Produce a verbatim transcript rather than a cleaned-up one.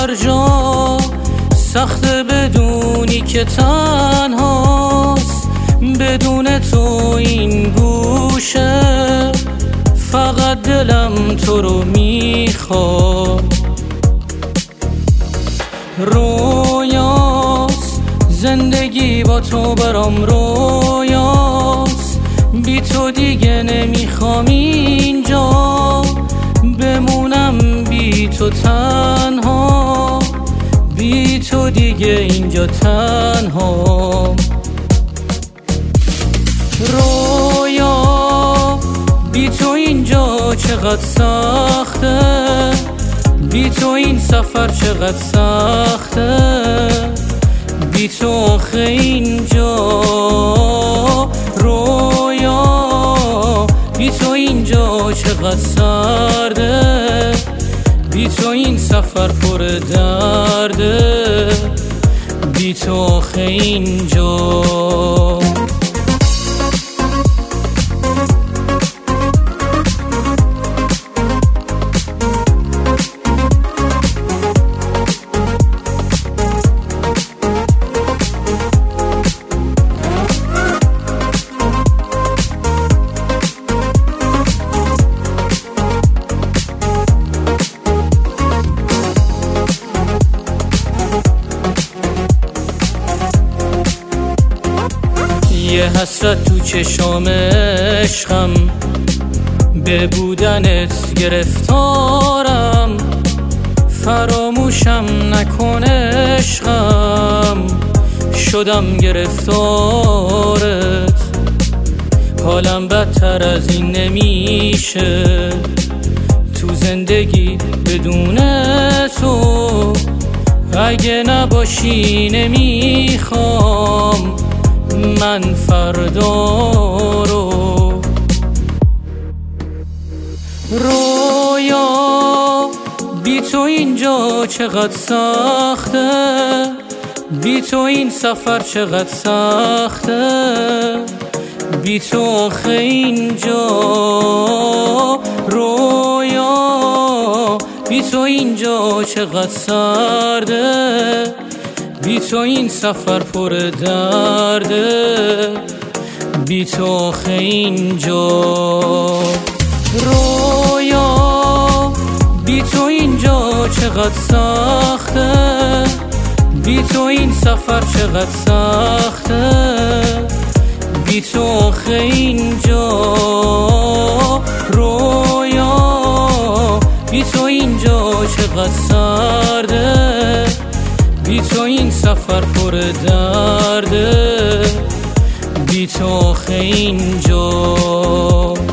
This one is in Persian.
هر جا سخت بدونی که تنهاست، بدون تو این گوشه فقط دلم تو رو میخواد. رویاست زندگی با تو برام رویاست، بی تو دیگه نمیخوام اینجا بمونم، بی تو تنها، بی تو دیگه اینجا تنها. رویا بی تو اینجا چقدر سخته، بی تو این سفر چقدر سخته، بی تو آخه اینجا. رویا بی تو اینجا چقدر سرده، بی تو این سفر پر درده، بی تو آخه اینجا. یه حسرت تو چشام عشقم، به بودنت گرفتارم، فراموشم نکن عشقم، شدم گرفتارت. حالم بدتر از این نمیشه تو زندگی بدون تو، اگه نباشی نمیخوام من فردا رو. رویا بی تو اینجا چقدر سخته، بی تو این سفر چقدر سخته، بی تو آخه اینجا. رویا بی تو اینجا چقدر سرده، بی تو این سفر پر درده، بی تو آخه اینجا. رویا بی تو اینجا چقدر سخته، بی تو این سفر چقدر سخته، بی تو آخه اینجا. رویا بی تو اینجا چقدر سرده، بی تو این سفر پر درده، بی تو آخه اینجا.